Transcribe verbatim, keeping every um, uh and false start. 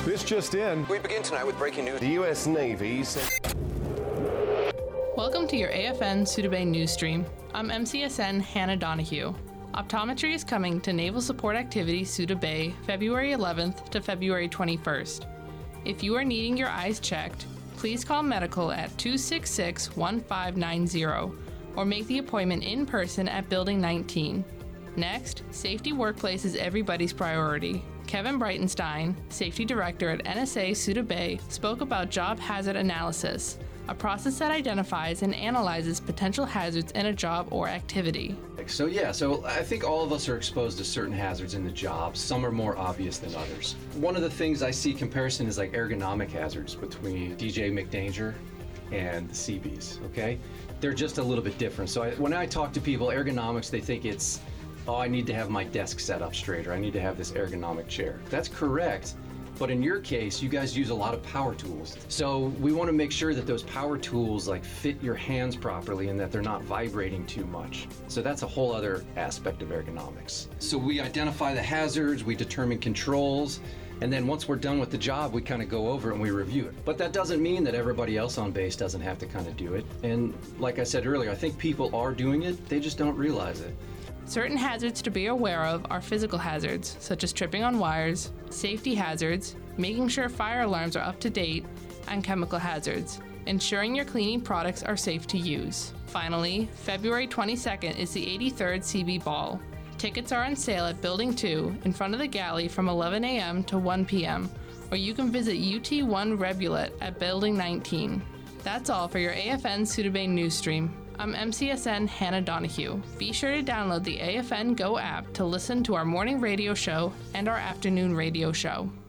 This just in. We begin tonight with breaking news. The U S Navy said... Welcome to your A F N Suda Bay news stream. I'm M C S N Hannah Donahue. Optometry is coming to Naval Support Activity Suda Bay February eleventh to February twenty-first. If you are needing your eyes checked, please call medical at two six six, one five nine zero or make the appointment in person at Building nineteen. Next, safety workplace is everybody's priority. Kevin Breitenstein, Safety Director at N S A Suda Bay, spoke about job hazard analysis, a process that identifies and analyzes potential hazards in a job or activity. So yeah, so I think all of us are exposed to certain hazards in the job. Some are more obvious than others. One of the things I see comparison is like ergonomic hazards between D J McDanger and the C Bs, okay? They're just a little bit different. So I, when I talk to people, ergonomics, they think it's, oh, I need to have my desk set up straight, or I need to have this ergonomic chair. That's correct. But in your case, you guys use a lot of power tools. So we want to make sure that those power tools like fit your hands properly and that they're not vibrating too much. So that's a whole other aspect of ergonomics. So we identify the hazards, we determine controls, and then once we're done with the job, we kind of go over it and we review it. But that doesn't mean that everybody else on base doesn't have to kind of do it. And like I said earlier, I think people are doing it, they just don't realize it. Certain hazards to be aware of are physical hazards, such as tripping on wires, safety hazards, making sure fire alarms are up to date, and chemical hazards, ensuring your cleaning products are safe to use. Finally, February twenty-second is the eighty-third C B Ball. Tickets are on sale at Building two in front of the galley from eleven a.m. to one p.m., or you can visit U T one Rebulet at Building nineteen. That's all for your A F N Suda Bay news stream. I'm M C S N Hannah Donahue. Be sure to download the A F N Go app to listen to our morning radio show and our afternoon radio show.